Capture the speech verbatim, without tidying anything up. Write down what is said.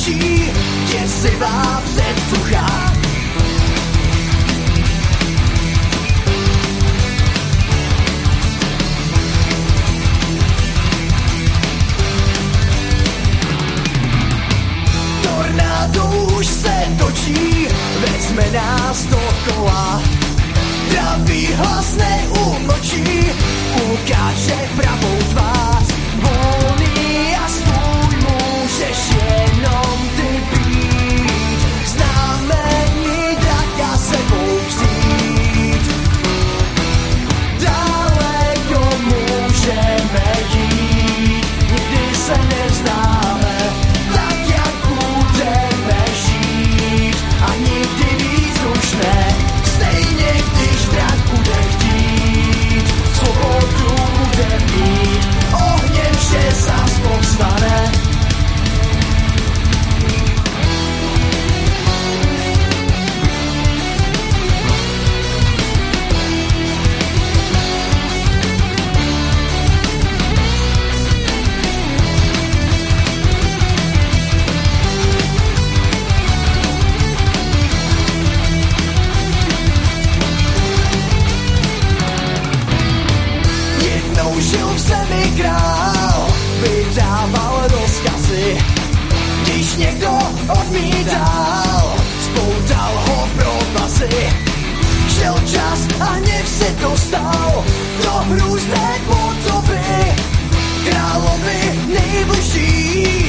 očí, děsivá předtucha. Tornádo už se točí, vezme nás dokola. Pravý hlas neumlčí, ukáže pravou tvář. Volný a svůj můžeš jenom ty být. Znamení draka sebou vzít. Daleko můžeme jít, nikdy se nevzdáme, tak jak budeme žít. A nikdy víc už ne, stejně když drak bude chtít. Svobodu bude mít, ohněm vše zas povstane. Jednou žil v zemi král, vydával rozkazy. Když někdo odmítal, spoutal ho provazy. Šel čas a hněv se dostal do hrůzné podoby. Královi nejbližší